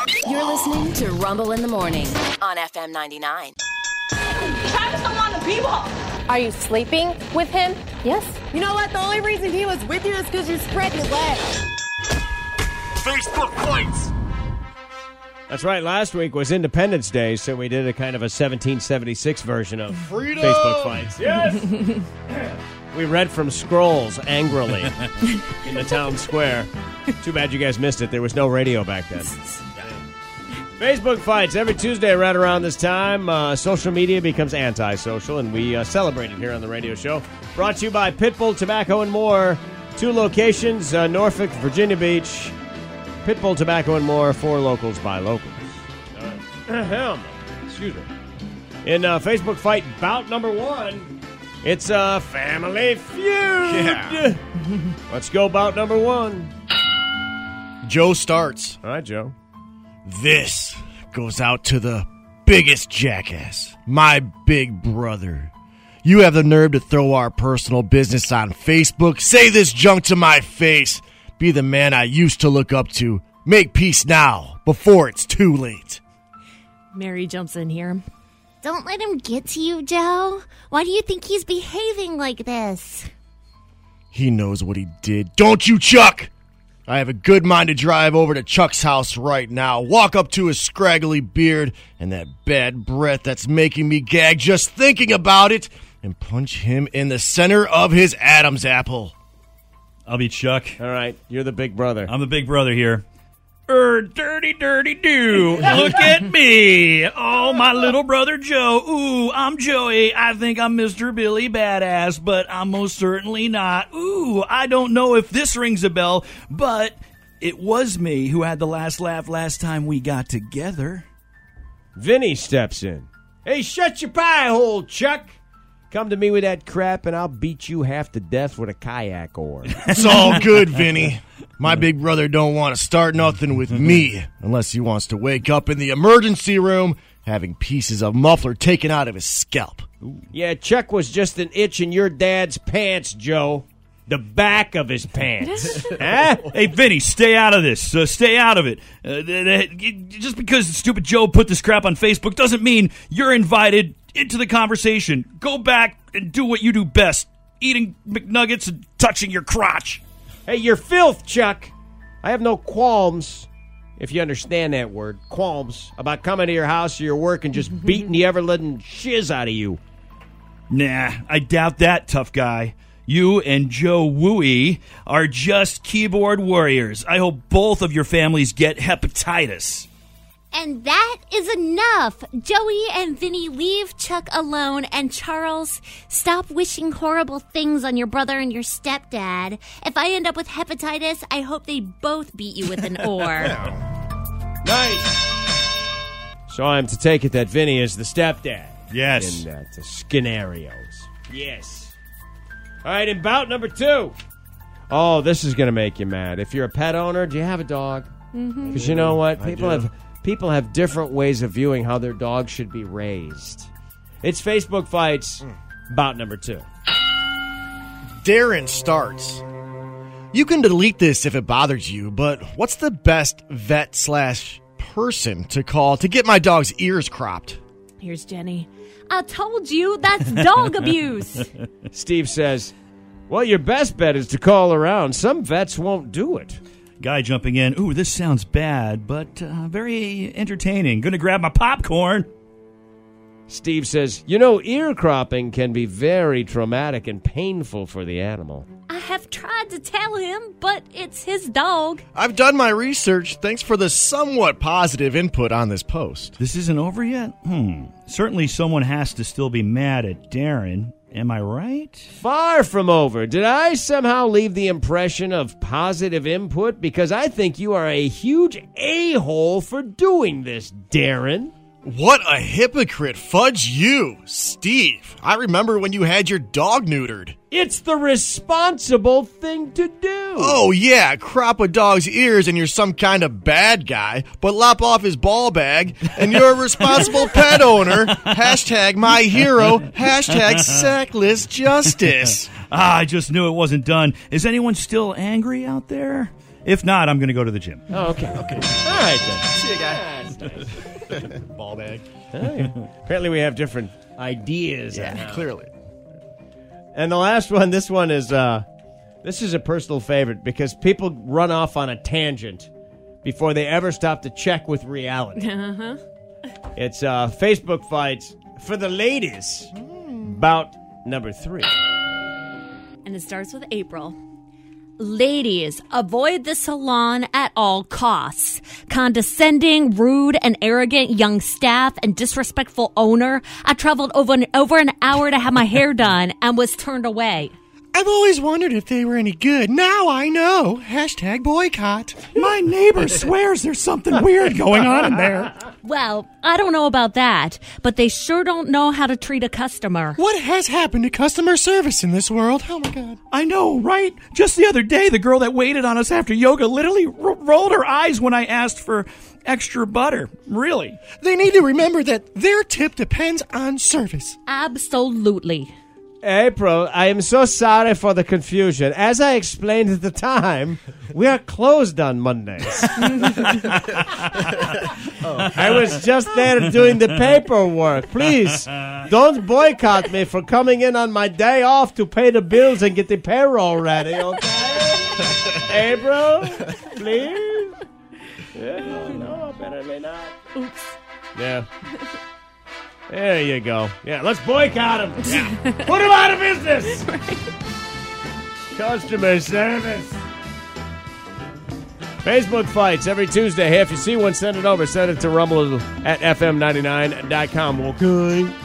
You're listening to Rumble in the Morning on FM 99. Travis don't want to be ball. Are you sleeping with him? Yes. You know what? The only reason he was with you is because you spread your legs. Facebook Fights. That's right. Last week was Independence Day, so we did a kind of a 1776 version of Freedom! Facebook Fights. Yes! We read from scrolls angrily in the town square. Too bad you guys missed it. There was no radio back then. Facebook Fights every Tuesday right around this time. Social media becomes antisocial, and we celebrate it here on the radio show. Brought to you by Pitbull Tobacco and More. 2 locations, Norfolk, Virginia Beach. Pitbull Tobacco and More, 4 locals by locals. Excuse me. In Facebook Fight bout number 1, it's a Family Feud. Yeah. Let's go bout number 1. Joe starts. All right, Joe. This goes out to the biggest jackass, my big brother. You have the nerve to throw our personal business on Facebook, say this junk to my face, be the man I used to look up to. Make peace now, before it's too late. Mary jumps in here. Don't let him get to you, Joe. Why do you think he's behaving like this? He knows what he did. Don't you, Chuck? I have a good mind to drive over to Chuck's house right now, walk up to his scraggly beard and that bad breath that's making me gag just thinking about it, and punch him in the center of his Adam's apple. I'll be Chuck. All right, you're the big brother. I'm the big brother here. Dirty, dirty, do. Look at me. Oh, my little brother Joe. Ooh, I'm Joey. I think I'm Mr. Billy Badass, but I'm most certainly not. Ooh, I don't know if this rings a bell, but it was me who had the last laugh last time we got together. Vinny steps in. Hey, shut your pie hole, Chuck. Come to me with that crap, and I'll beat you half to death with a kayak oar. It's all good, Vinny. My big brother don't want to start nothing with me unless he wants to wake up in the emergency room having pieces of muffler taken out of his scalp. Yeah, Chuck was just an itch in your dad's pants, Joe. The back of his pants. Huh? Hey, Vinny, stay out of this. Stay out of it. Just because stupid Joe put this crap on Facebook doesn't mean you're invited into the conversation. Go back and do what you do best. Eating McNuggets and touching your crotch. Hey, you're filth, Chuck. I have no qualms, if you understand that word, qualms, about coming to your house or your work and just beating the ever-living shiz out of you. Nah, I doubt that, tough guy. You and Joe Wooey are just keyboard warriors. I hope both of your families get hepatitis. And that is enough. Joey and Vinny, leave Chuck alone. And Charles, stop wishing horrible things on your brother and your stepdad. If I end up with hepatitis, I hope they both beat you with an oar. Nice. So I'm to take it that Vinny is the stepdad. Yes. In that scenarios. Yes. All right, in bout number 2. Oh, this is going to make you mad. If you're a pet owner, do you have a dog? Because you know what? People have different ways of viewing how their dog should be raised. It's Facebook Fights, bout number 2. Darren starts. You can delete this if it bothers you, but what's the best vet/person to call to get my dog's ears cropped? Here's Jenny. I told you that's dog abuse. Steve says, well, your best bet is to call around. Some vets won't do it. Guy jumping in. Ooh, this sounds bad, but very entertaining. Gonna grab my popcorn. Steve says, you know, ear cropping can be very traumatic and painful for the animal. I have tried to tell him, but it's his dog. I've done my research. Thanks for the somewhat positive input on this post. This isn't over yet? Certainly someone has to still be mad at Darren. Am I right? Far from over. Did I somehow leave the impression of positive input? Because I think you are a huge a-hole for doing this, Darren. What a hypocrite. Fudge you, Steve. I remember when you had your dog neutered. It's the responsible thing to do. Oh, yeah, crop a dog's ears and you're some kind of bad guy, but lop off his ball bag and you're a responsible pet owner. Hashtag my hero. Hashtag sackless justice. I just knew it wasn't done. Is anyone still angry out there? If not, I'm going to go to the gym. Oh, okay. All right, then. See you, guy. Nice. Ball bag. Apparently we have different ideas. Clearly. And the last one, this is a personal favorite because people run off on a tangent before they ever stop to check with reality. Uh-huh. It's Facebook fights for the ladies. Bout number 3. And it starts with April. Ladies, avoid the salon at all costs. Condescending, rude, and arrogant young staff and disrespectful owner. I traveled over an hour to have my hair done and was turned away. I've always wondered if they were any good. Now I know. # boycott. My neighbor swears there's something weird going on in there. Well, I don't know about that, but they sure don't know how to treat a customer. What has happened to customer service in this world? Oh, my God. I know, right? Just the other day, the girl that waited on us after yoga literally rolled her eyes when I asked for extra butter. Really? They need to remember that their tip depends on service. Absolutely. April, I am so sorry for the confusion. As I explained at the time, we are closed on Mondays. I was just there doing the paperwork. Please, don't boycott me for coming in on my day off to pay the bills and get the payroll ready, okay? April, please? Yeah, no, apparently not. Oops. Yeah. There you go. Yeah, let's boycott him. Yeah. Put him out of business. Customer service. Facebook fights every Tuesday. Hey, if you see one, send it over. Send it to rumble@fm99.com. Okay.